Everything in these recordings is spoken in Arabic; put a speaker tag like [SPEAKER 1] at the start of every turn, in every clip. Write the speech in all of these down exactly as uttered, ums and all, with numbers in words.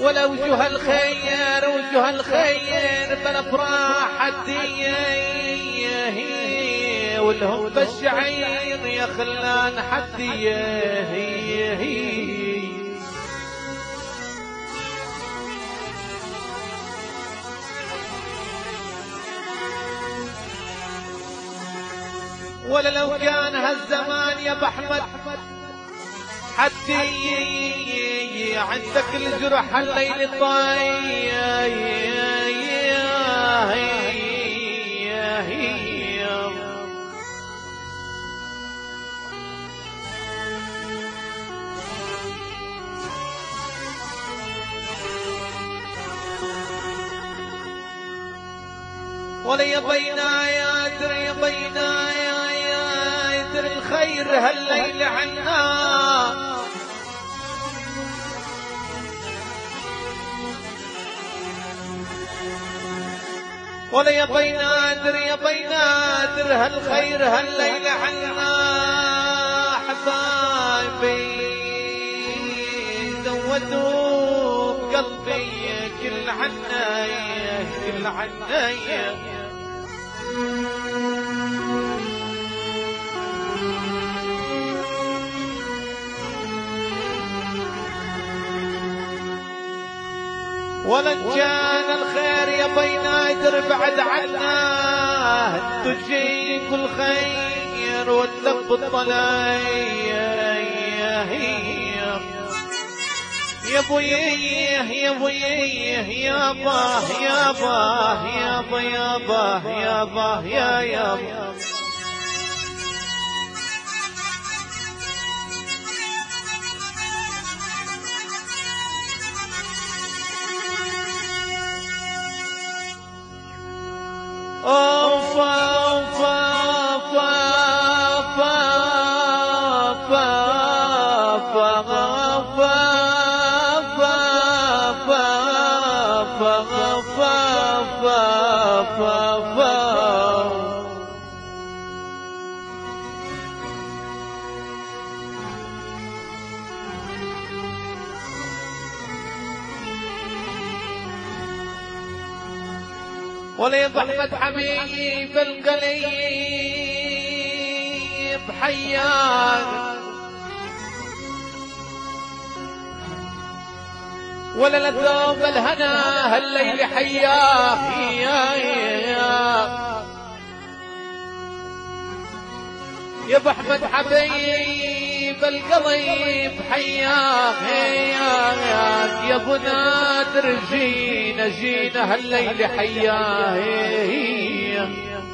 [SPEAKER 1] ولا وجه الخير وجه الخير بالافراح حديه والهم بالشعير يا خلان حديه ولا لو كان هالزمان يا ابو احمد حدي عندك الجرح الليل طاير ولا يبينا يا دري يبينا يا دري الخير هالليل عنا ولا يبي نادر يبي نادر هالخير هالليل عنا حبايبي زودوا بقلبي كل عناية كل عناية ولن كان الخير يبي نادر بعد عنا تجيك الخير واللب الطلايا يا بويه يا بويه يا باه يا باه يا باه يا باه يا باه يا يا باه أوف أوف أوف وليض أحمد حبيب القليب حياك ولا لذوب الهنا هالليل حياك يا يا ابو احمد حبيب القليب حياك يا ابو نادر جينا جينا هالليل حياك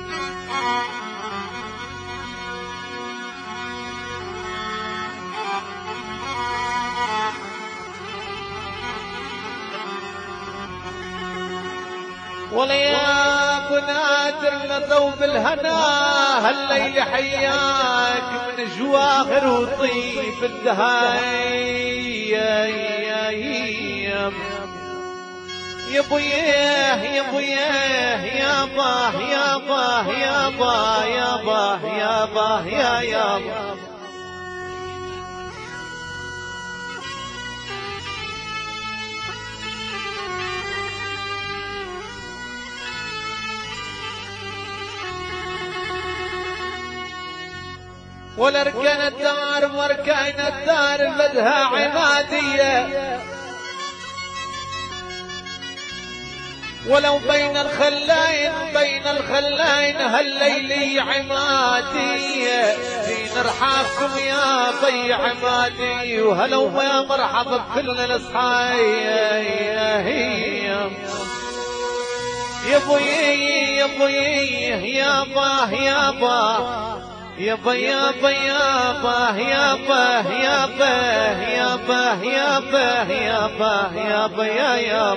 [SPEAKER 1] ولا يا ابو نادر لذوب الهنا هالليل حياك من جواهر وطيب الدهاي يا بويه يا بويه يا باه يا باه يا باه يا باه يا باه يا يا باه ولا ركن الدار وركن الدار بدها عمادية ولو بين الخلين بين الخلين هالليلي عمادية في نرحابكم يا بي عمادي وهلو يا مرحبا بكل الاصحاب يا بويه يا بويه يا باه يا باه يا با يا با يا با يا با يا با يا با يا با يا با يا با يا يا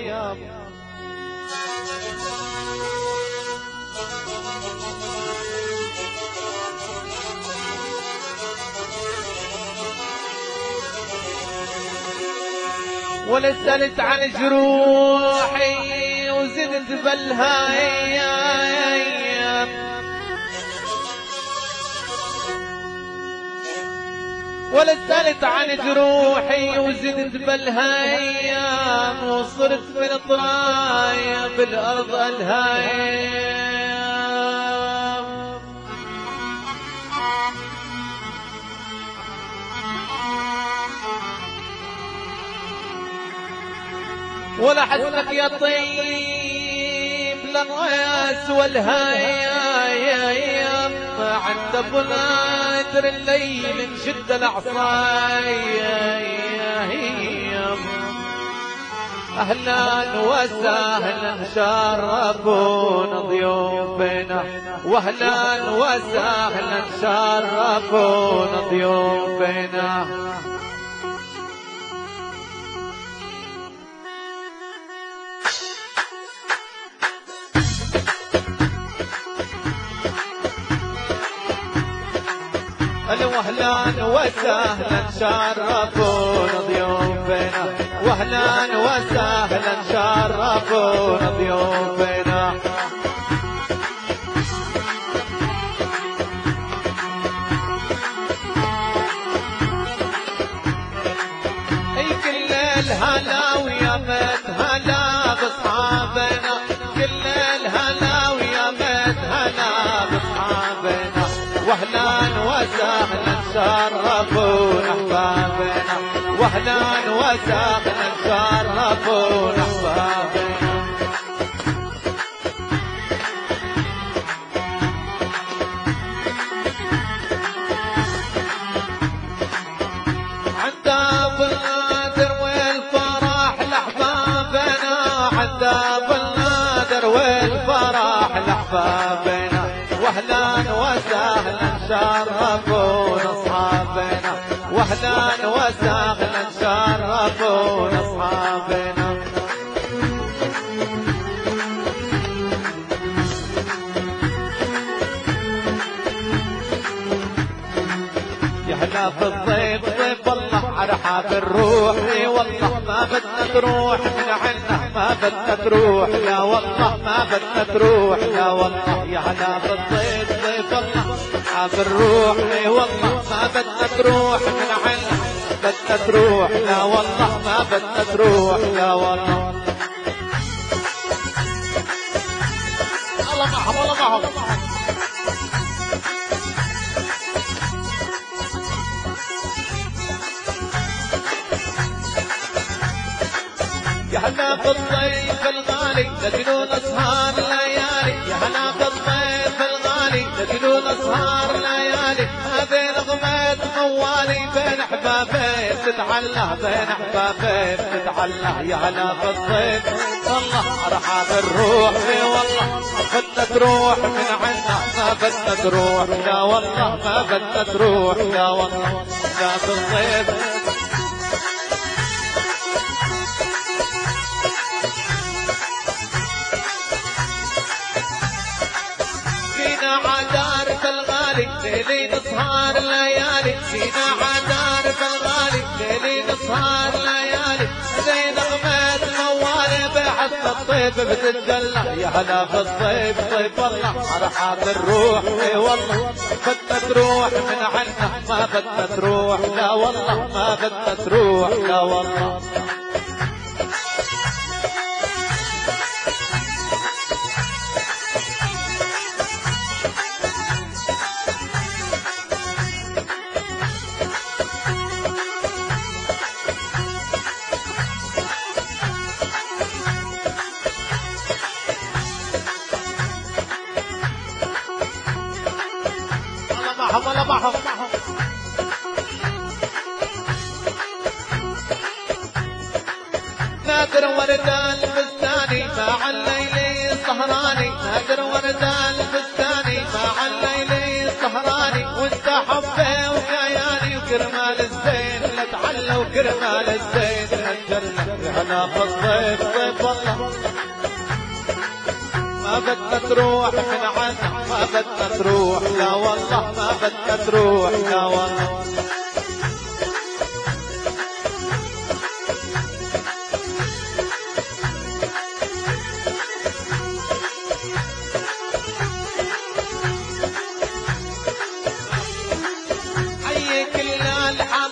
[SPEAKER 1] ولا سألت عن جروحي وزدت بالهاي ولا سألت عن جروحي وزدت بالهايام وصرت من طرايا بالأرض الهايام. ولا حسنك يا طيب للراس والهايام عند ابو نادر الليل من شد العصايا. اهلا وسهلا شرفونا ضيوفنا واهلا وسهلا شرفونا ضيوفنا. واهلا وسهلا شرفونا ضيوفنا واهلا وسهلا شرفونا ضيوفنا. اي كل الهلا ويا مت هلا باصحابنا كل الهلا ويا مت هلا باصحابنا واهلا وسهلا شرفونا احبابنا واهلا وسهلا شرفونا احبابنا. عند ابو النادر والفرح لاحبابنا عند ابو النادر والفرح لاحبابنا واهلا وسهلا شرفونا اصحابنا واهلا وسهلا شرفونا اصحابنا. يا هلا في الضيف ضيف الله ارحب الروح اي والله ما بدنا تروح من عنا ما بدنا تروح لا والله ما بدنا تروح لا والله. يا هلا في الضيف ضيف الله ارحب الروح اي والله ما بدنا تروح من عنا بدنا تروح لا والله ما بدنا تروح لا والله. الله معهم الله معهم. يا هلا بالضيف الغالي لجنون اسهار ليالي يا هلا بالضيف الغالي لجنون اسهار ليالي هذه نغمة موالي بين احبابين تتعلى بين احبابين تتعلى. يا هلا بالضيف والله ارحب الروح اي والله بدنا تروح من عنا ما بدنا تروح لا والله ما بدنا تروح لا والله. لا بالضيف عدارة الغالي ليلي نسهر ليالي فينا عدارة الغالي ليلي نسهر ليالي زي نغمة موالي بحث الطيب بتتجلى. يا هلا بالضيف طيب والله ارحب الروح اي والله بدنا تروح من عنا ما بدنا تروح لا والله ما بدنا تروح لا والله. الله معهم نادر وردان البستاني مع الليلي السهراني نادر وردان البستاني مع الليلي السهراني وانت حبه وكياني وكرمال الزين لا تعلى وكرمال الزين لا تجلى. يا هلا بالضيف ضيف والله ما بدنا تروح من عنا ما بدنا تروح لا والله ما بدنا تروح لا والله. حي كل الحب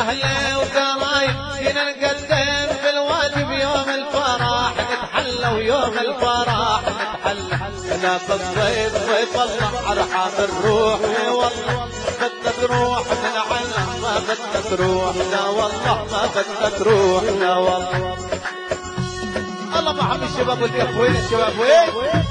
[SPEAKER 1] اهله وقرايب فينا نقدم في الواجب يوم الفرح نتحلى ويوم الفرح نتحلى لا بالصيف صيف الله ارحم الروح والله بدنا تروح من العالم ما بدنا تروح لا والله ما بدنا تروح لا والله. الله محمد الشباب والكف وين الشباب وين